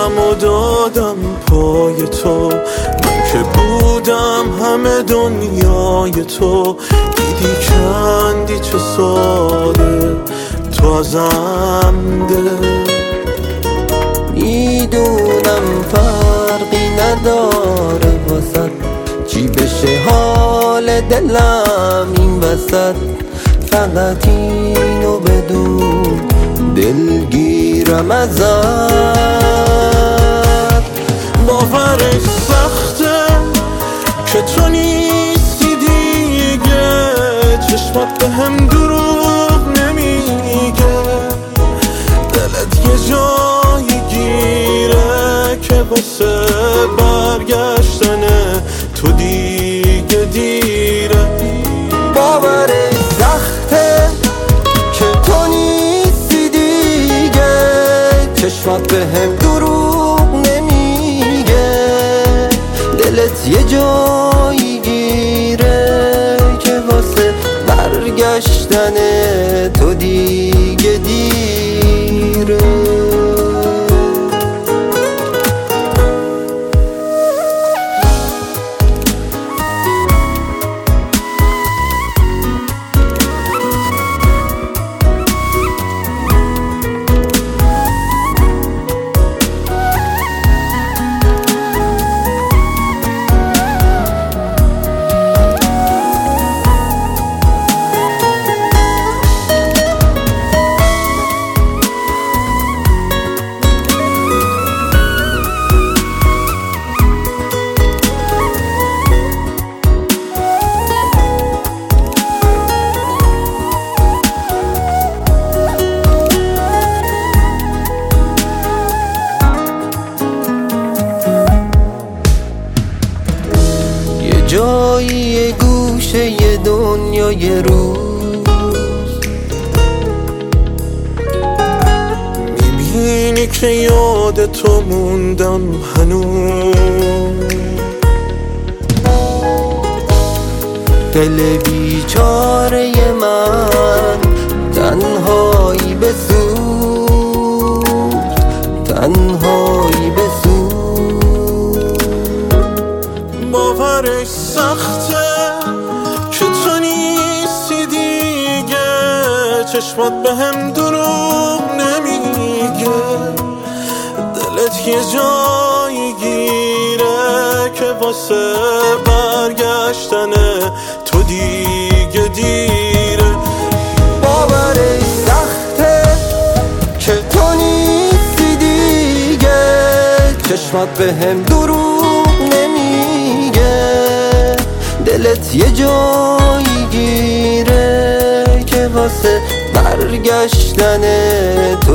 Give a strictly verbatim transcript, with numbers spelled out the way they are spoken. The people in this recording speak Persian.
سرم و دادم پای تو، من که بودم همه دنیای تو. دیدی چندی چه ساده تو ازم ده. میدونم فرقی نداره واسد چی بشه حال دلم این وسط، فقط اینو بدون دلگیرم ازت. باورش سخته که تو نیستی دیگه، چشمات به هم دروغ نمیگه، دلت یه جایی گیره که واسه برگشتن تو دیگه دیره. باورش سخته که تو نیستی دیگه، چشمات به هم دروغ نمیگه، دلت یه جایی گیره که واسه برگشتن تو دیگه دیره. جایی گوشه ی دنیای روز میبینی که یاد تو موندم هنوز، دل بیچاره من تنهایی بسوز، تنهایی بسوز. باورش سخته که تو نیستی دیگه، چشمات به هم دروغ نمیگه، دلت یه جایی گیره که واسه برگشتن تو دیگه دیره. باورش سخته که تو نیستی دیگه، چشمات به هم دروغ نمیگه، دلت یه جایی گیره که واسه برگشتن